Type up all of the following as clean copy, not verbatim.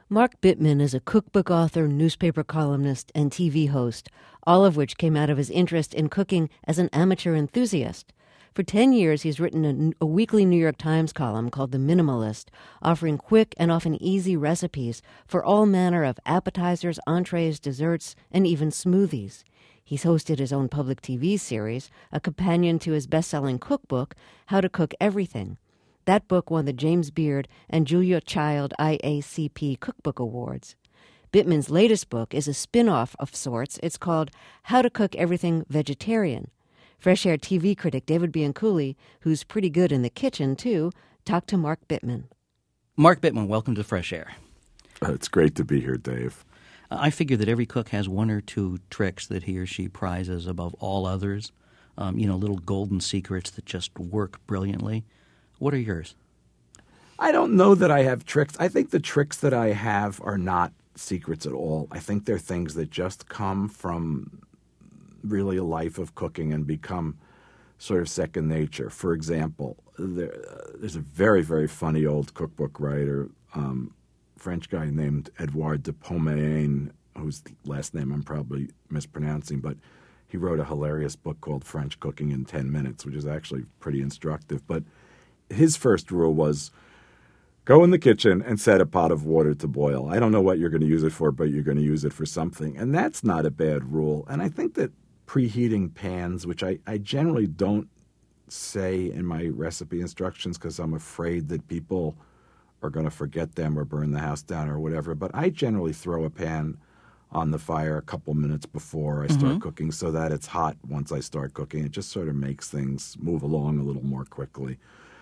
Mark Bittman is a cookbook author, newspaper columnist, and TV host, all of which came out of his interest in cooking as an amateur enthusiast. For 10 years, he's written a weekly New York Times column called The Minimalist, offering quick and often easy recipes for all manner of appetizers, entrees, desserts, and even smoothies. He's hosted his own public TV series, a companion to his best-selling cookbook, How to Cook Everything. That book won the James Beard and Julia Child IACP Cookbook Awards. Bittman's latest book is a spin-off of sorts. It's called How to Cook Everything Vegetarian. Fresh Air TV critic David Bianculli, who's pretty good in the kitchen, too, talked to Mark Bittman. Mark Bittman, welcome to Fresh Air. It's great to be here, Dave. I figure that every cook has one or two tricks that he or she prizes above all others, little golden secrets that just work brilliantly. What are yours? I don't know that I have tricks. I think the tricks that I have are not secrets at all. I think they're things that just come from really a life of cooking and become sort of second nature. For example, there's a very, very funny old cookbook writer, French guy named Edouard de Pomerane, whose last name I'm probably mispronouncing, but he wrote a hilarious book called French Cooking in 10 Minutes, which is actually pretty instructive. But his first rule was go in the kitchen and set a pot of water to boil. I don't know what you're going to use it for, but you're going to use it for something. And that's not a bad rule. And I think that preheating pans, which I generally don't say in my recipe instructions because I'm afraid that people are going to forget them or burn the house down or whatever. But I generally throw a pan on the fire a couple minutes before I start cooking so that it's hot once I start cooking. It just sort of makes things move along a little more quickly.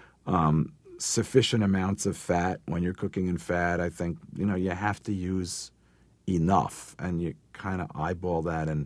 Sufficient amounts of fat. When you're cooking in fat, I think, you have to use enough. And you kind of eyeball that and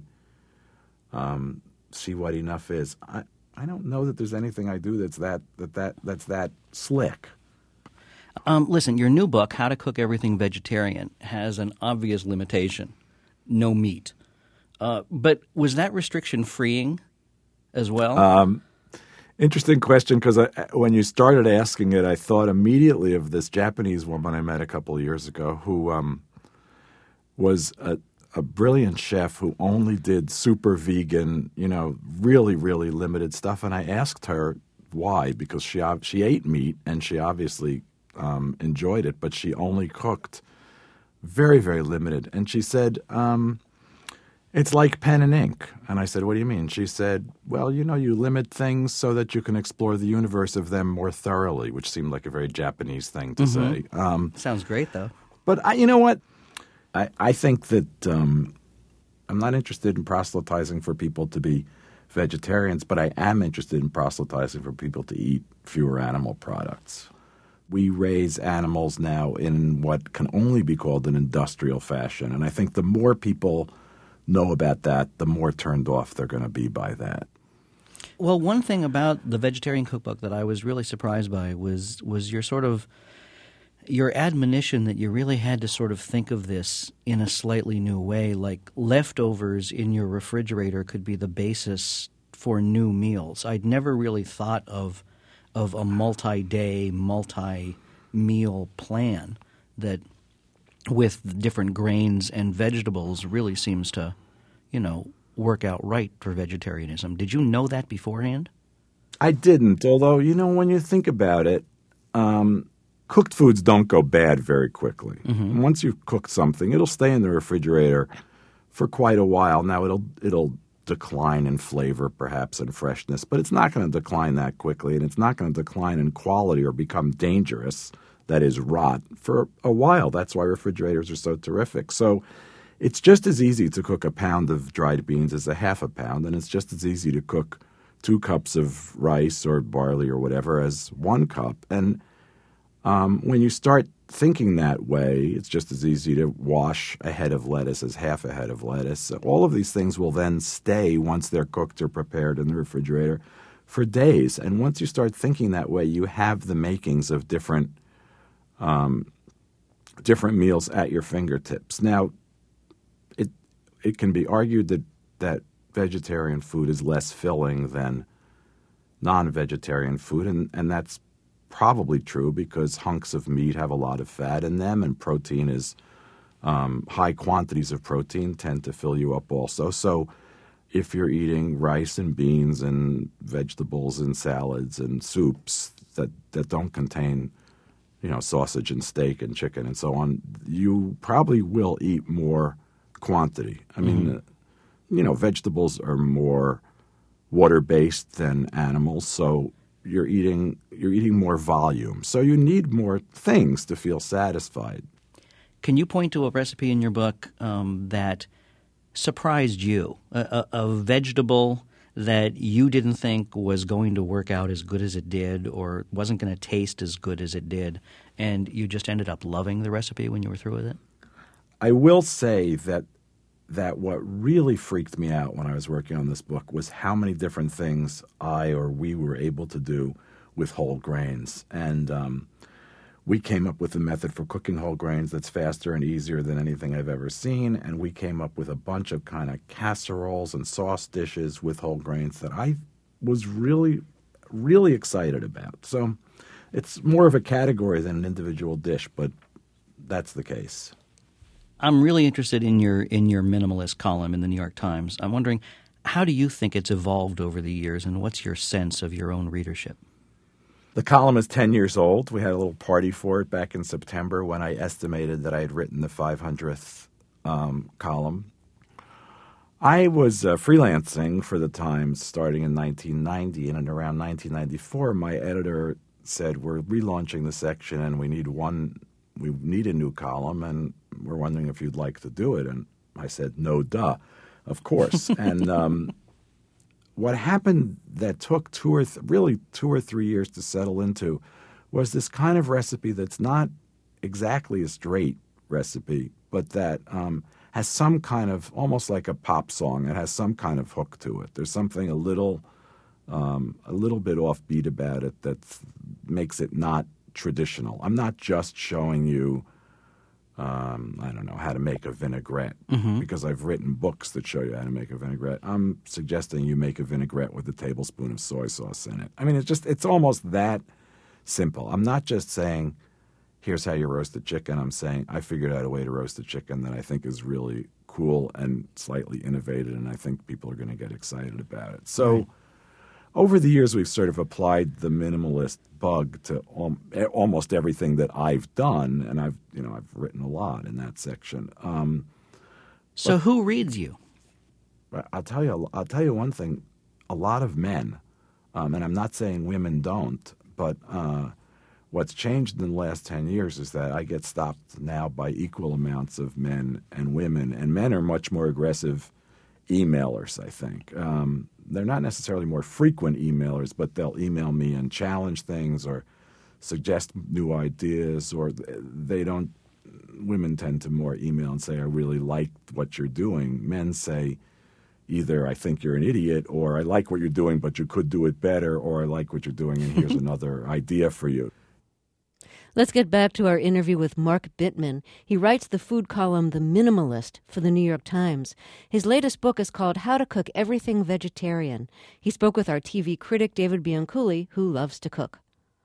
see what enough is. I don't know that there's anything I do that's that slick. Listen, your new book, How to Cook Everything Vegetarian, has an obvious limitation: no meat. But was that restriction freeing as well? Interesting question, because when you started asking it, I thought immediately of this Japanese woman I met a couple of years ago who was a brilliant chef who only did super vegan, really, really limited stuff. And I asked her why, because she ate meat and she obviously enjoyed it, but she only cooked very, very limited. And she said, it's like pen and ink. And I said, what do you mean? She said, well, you limit things so that you can explore the universe of them more thoroughly, which seemed like a very Japanese thing to say. Sounds great, though. But you know what? I think that I'm not interested in proselytizing for people to be vegetarians, but I am interested in proselytizing for people to eat fewer animal products. We raise animals now in what can only be called an industrial fashion. And I think the more people know about that, the more turned off they're going to be by that. Well, one thing about the vegetarian cookbook that I was really surprised by was your admonition that you really had to sort of think of this in a slightly new way, like leftovers in your refrigerator could be the basis for new meals. I'd never really thought of a multi-day, multi-meal plan that with different grains and vegetables really seems to, work out right for vegetarianism. Did you know that beforehand? I didn't, although, when you think about it, cooked foods don't go bad very quickly. Mm-hmm. Once you've cooked something, it'll stay in the refrigerator for quite a while. Now, it'll decline in flavor, perhaps, and freshness, but it's not going to decline that quickly, and it's not going to decline in quality or become dangerous, that is, rot, for a while. That's why refrigerators are so terrific. So it's just as easy to cook a pound of dried beans as a half a pound, and it's just as easy to cook 2 cups of rice or barley or whatever as 1 cup. And when you start thinking that way, it's just as easy to wash a head of lettuce as half a head of lettuce. All of these things will then stay once they're cooked or prepared in the refrigerator for days. And once you start thinking that way, you have the makings of different meals at your fingertips. Now, it can be argued that vegetarian food is less filling than non-vegetarian food, and that's probably true because hunks of meat have a lot of fat in them, and protein is high quantities of protein tend to fill you up also. So if you're eating rice and beans and vegetables and salads and soups that don't contain, sausage and steak and chicken and so on, you probably will eat more quantity. I mean, vegetables are more water-based than animals, so you're eating more volume. So you need more things to feel satisfied. Can you point to a recipe in your book that surprised you, a vegetable that you didn't think was going to work out as good as it did or wasn't going to taste as good as it did, and you just ended up loving the recipe when you were through with it? I will say that what really freaked me out when I was working on this book was how many different things we were able to do with whole grains. And we came up with a method for cooking whole grains that's faster and easier than anything I've ever seen. And we came up with a bunch of kind of casseroles and sauce dishes with whole grains that I was really, really excited about. So it's more of a category than an individual dish, but that's the case. I'm really interested in your minimalist column in the New York Times. I'm wondering, how do you think it's evolved over the years, and what's your sense of your own readership? The column is 10 years old. We had a little party for it back in September when I estimated that I had written the 500th column. I was freelancing for the Times starting in 1990, and in around 1994, my editor said, "We're relaunching the section, and we need a new column, and we're wondering if you'd like to do it." And I said, "No, duh, of course." And what happened that took 2 or 3 years to settle into was this kind of recipe that's not exactly a straight recipe, but that has some kind of, almost like a pop song, it has some kind of hook to it. There's something a little bit offbeat about it that makes it not traditional. I'm not just showing you, how to make a vinaigrette, because I've written books that show you how to make a vinaigrette. I'm suggesting you make a vinaigrette with a tablespoon of soy sauce in it. I mean, it's almost that simple. I'm not just saying, here's how you roast a chicken. I'm saying, I figured out a way to roast a chicken that I think is really cool and slightly innovative, and I think people are going to get excited about it. So right. Over the years, we've sort of applied the minimalist bug to almost everything that I've done, and I've written a lot in that section. So who reads you? I'll tell you one thing: a lot of men, and I'm not saying women don't, but what's changed in the last 10 years is that I get stopped now by equal amounts of men and women, and men are much more aggressive emailers, I think. They're not necessarily more frequent emailers, but they'll email me and challenge things or suggest new ideas, or women tend to more email and say, I really like what you're doing. Men say either, I think you're an idiot, or I like what you're doing, but you could do it better, or I like what you're doing, and here's another idea for you. Let's get back to our interview with Mark Bittman. He writes the food column The Minimalist for the New York Times. His latest book is called How to Cook Everything Vegetarian. He spoke with our TV critic David Bianculli, who loves to cook.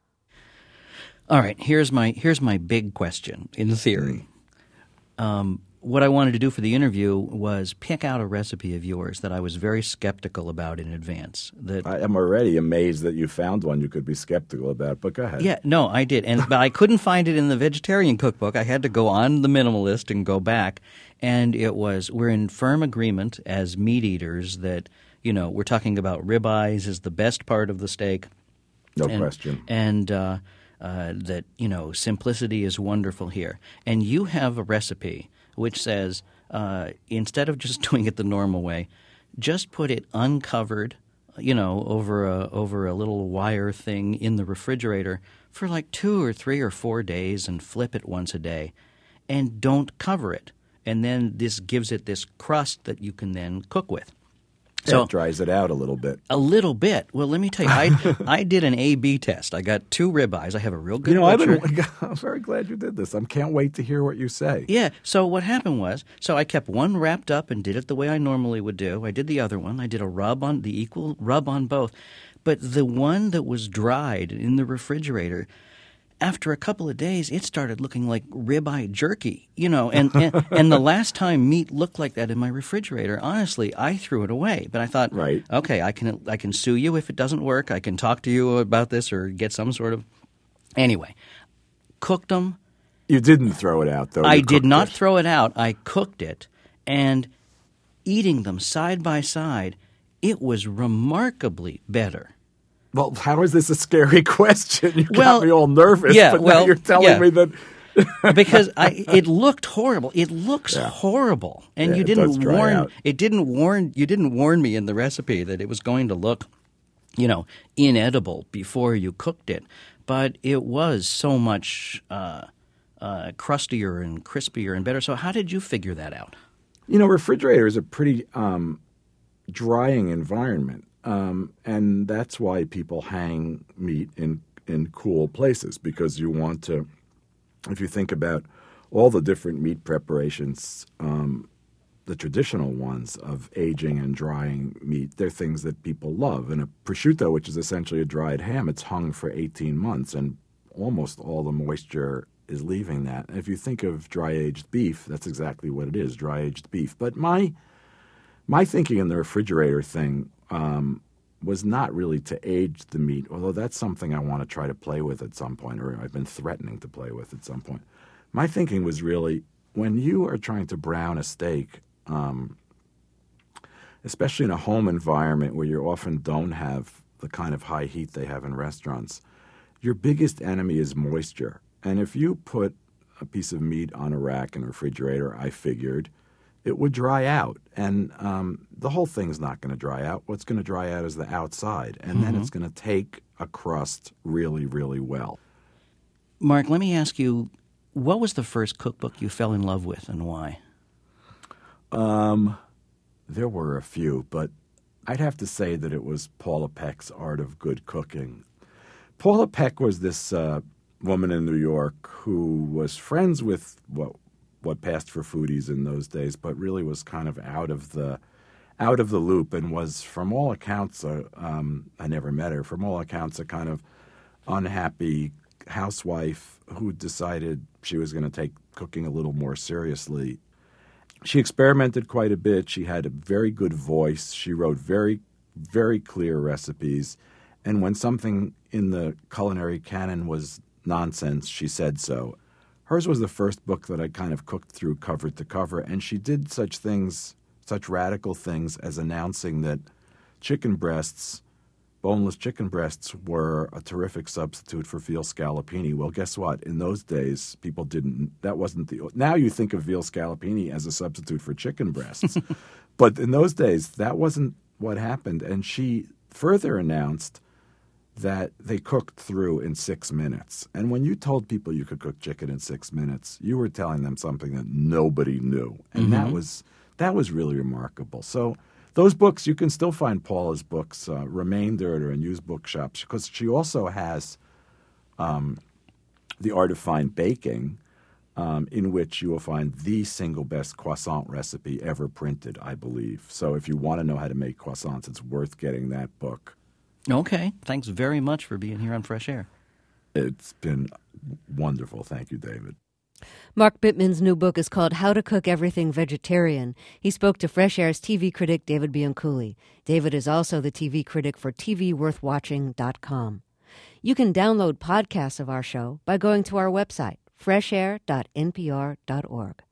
All right, here's my big question in theory. What I wanted to do for the interview was pick out a recipe of yours that I was very skeptical about in advance. I am already amazed that you found one you could be skeptical about, but go ahead. Yeah, no, I did. But I couldn't find it in the vegetarian cookbook. I had to go on the minimalist and go back. And we're in firm agreement as meat eaters that, we're talking about ribeyes is the best part of the steak. No question. And that, simplicity is wonderful here. And you have a recipe which says instead of just doing it the normal way, just put it uncovered, over a little wire thing in the refrigerator for like 2 or 3 or 4 days and flip it once a day, and don't cover it. And then this gives it this crust that you can then cook with. So it dries it out a little bit. A little bit. Well, let me tell you, I did an A/B test. I got 2 ribeyes. I have a real good butcher. I'm very glad you did this. I can't wait to hear what you say. Yeah. So what happened was, I kept one wrapped up and did it the way I normally would do. I did the other one. I did the equal rub on both. But the one that was dried in the refrigerator, after a couple of days, it started looking like ribeye jerky, and the last time meat looked like that in my refrigerator, honestly, I threw it away. But I thought, Right. okay, I can sue you if it doesn't work. I can talk to you about this or get some sort of – anyway, cooked them. You didn't throw it out, though. I You did cooked not it. throw it out. I cooked it, and eating them side by side, it was remarkably better. Well, how is this a scary question? You Well, got me all nervous, yeah, but now well, you're telling yeah. me that Because it looked horrible. It looks Yeah. horrible, and Yeah, you it does didn't dry warn. out. It didn't warn. You didn't warn me in the recipe that it was going to look, inedible before you cooked it. But it was so much crustier and crispier and better. So how did you figure that out? refrigerator is a pretty drying environment, and that's why people hang meat in cool places, because you want to. If you think about all the different meat preparations, the traditional ones of aging and drying meat, they're things that people love. And a prosciutto, which is essentially a dried ham, it's hung for 18 months, and almost all the moisture is leaving that. And if you think of dry-aged beef, that's exactly what it is, dry-aged beef. But my thinking in the refrigerator thing was not really to age the meat, although that's something I want to try to play with at some point, or I've been threatening to play with at some point. My thinking was really, when you are trying to brown a steak, especially in a home environment where you often don't have the kind of high heat they have in restaurants, your biggest enemy is moisture. And if you put a piece of meat on a rack in a refrigerator, I figured, it would dry out. And the whole thing's not going to dry out. What's going to dry out is the outside. And then it's going to take a crust really, really well. Mark, let me ask you, what was the first cookbook you fell in love with and why? There were a few, but I'd have to say that it was Paula Peck's Art of Good Cooking. Paula Peck was this woman in New York who was friends with what passed for foodies in those days, but really was kind of out of the loop, and was, from all accounts, I never met her, from all accounts, a kind of unhappy housewife who decided she was going to take cooking a little more seriously. She experimented quite a bit. She had a very good voice. She wrote very, very clear recipes. And when something in the culinary canon was nonsense, she said so. Hers was the first book that I kind of cooked through cover to cover, and she did such radical things as announcing that boneless chicken breasts, were a terrific substitute for veal scallopini. Well, guess what? In those days, people now you think of veal scallopini as a substitute for chicken breasts. But in those days, that wasn't what happened. And she further announced that they cooked through in 6 minutes. And when you told people you could cook chicken in 6 minutes, you were telling them something that nobody knew. And that was really remarkable. So those books, you can still find Paula's books, Remainder at unused bookshops, because she also has The Art of Fine Baking, in which you will find the single best croissant recipe ever printed, I believe. So if you want to know how to make croissants, it's worth getting that book. Okay. Thanks very much for being here on Fresh Air. It's been wonderful. Thank you, David. Mark Bittman's new book is called How to Cook Everything Vegetarian. He spoke to Fresh Air's TV critic David Bianculli. David is also the TV critic for TVWorthWatching.com. You can download podcasts of our show by going to our website, freshair.npr.org.